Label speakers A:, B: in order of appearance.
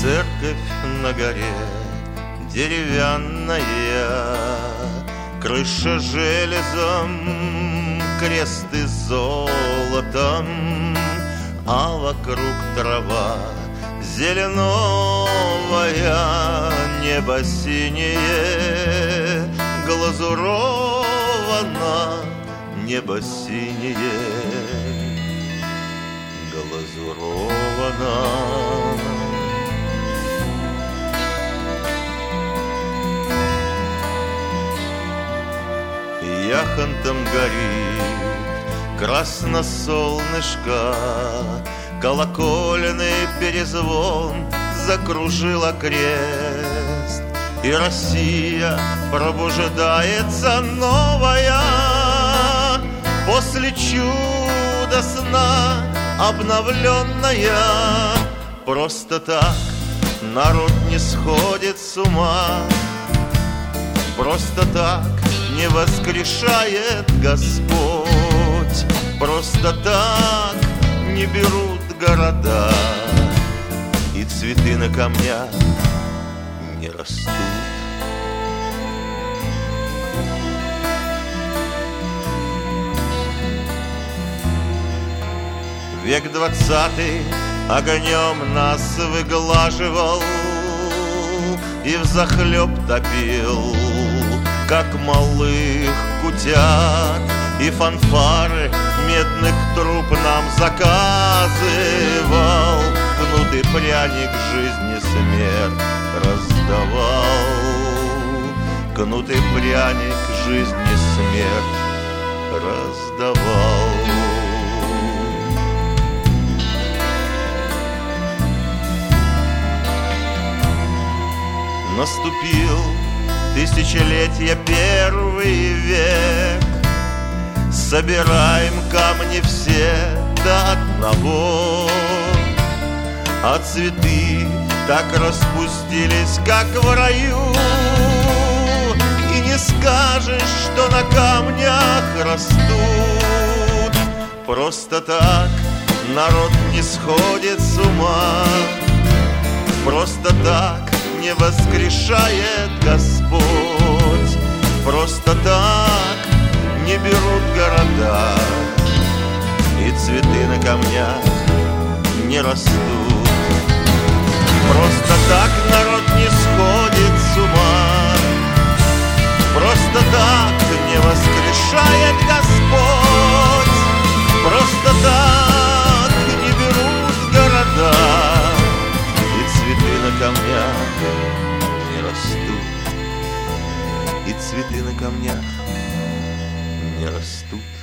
A: Церковь на горе деревянная, крыша железом, кресты золотом, а вокруг трава зеленовая, небо синее, глазуровано, небо синее, глазуровано. Яхонтом горит красно солнышко, колокольный перезвон закружил окрест, и Россия пробуждается новая после чуда сна обновленная. Просто так народ не сходит с ума, просто так не воскрешает Господь, просто так не берут города, и цветы на камнях не растут. Век 20 огнем нас выглаживал и взахлеб топил, как малых кутят, и фанфары медных труб нам заказывал. Кнут и пряник жизни смерть раздавал, кнут и пряник жизни смерть раздавал. Наступил тысячелетия первый век, собираем камни все до одного, а цветы так распустились, как в раю, и не скажешь, что на камнях растут. Просто так народ не сходит с ума, просто так не воскрешает Господь, просто так не берут города, и цветы на камнях не растут. Просто так народ не сходит с ума, просто так не воскрешает Господь, просто так не берут города, и цветы на камнях не растут, и цветы на камнях не растут.